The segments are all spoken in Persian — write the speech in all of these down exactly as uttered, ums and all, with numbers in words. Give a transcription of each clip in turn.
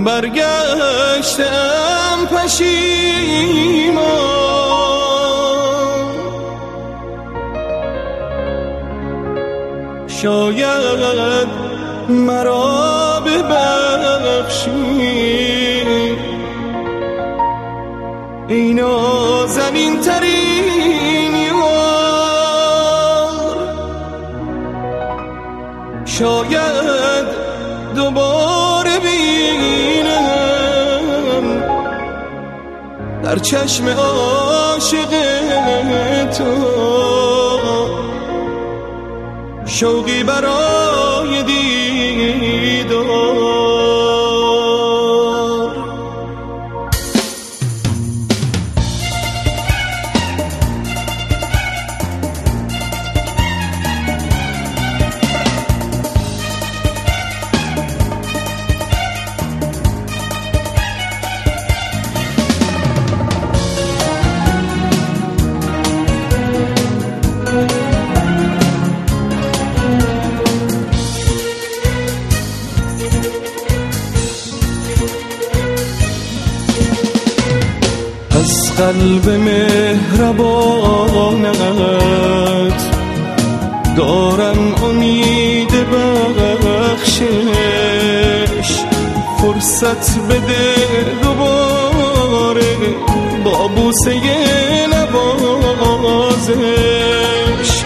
برگشتم پشیمان، شاید مرا ببخشی ای نازنین ترین یار. شاید دوباره بینم در چشم عاشق تو شوقی برای دیدار. از قلب مهربانت دارم امید بخشش، فرصت بده دوباره با بوسه نوازش،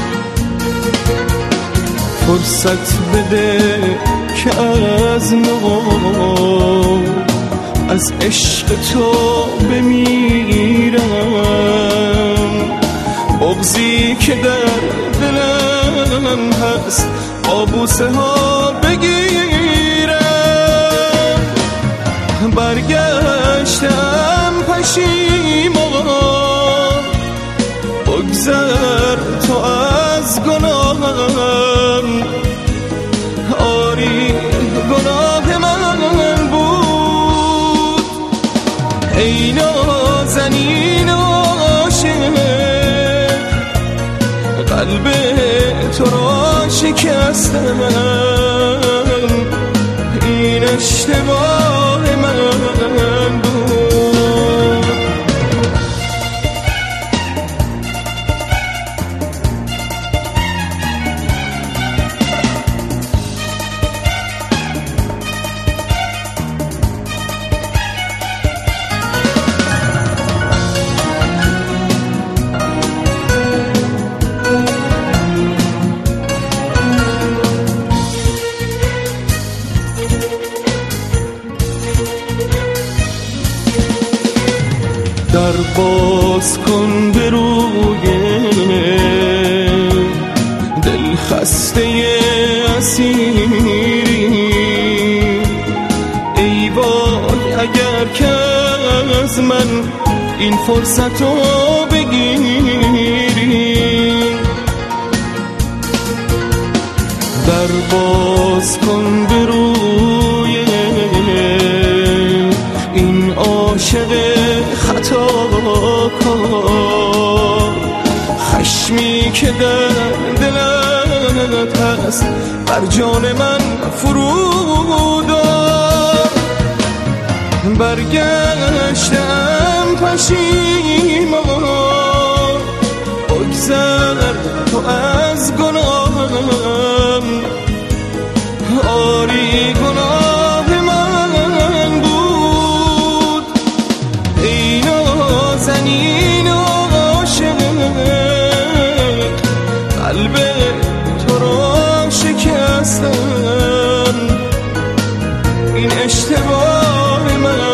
فرصت بده که از نو از عشق تو بمیرم. بغضی که در دلم هست با بوسه ها بگیرم. برگشتم پشیمان، بگذر تو از گناهم. آری گناه من بود ای نازنین عاشق، قلب تو را شکستم. این اشتباه من بود. در باز کن به روی دل خسته اسیری. ای وای اگر که از من این فرصت رو بگیری. در باز کن به روی این عاشق خطاکار. خشمی که در دلت هست بر جان من فرود آر. برگشتم پشیمان، بگذر تو از گناهم. آری گناه من بود ای نازنین عاشق، قلب تو را شکستم. این اشتباه من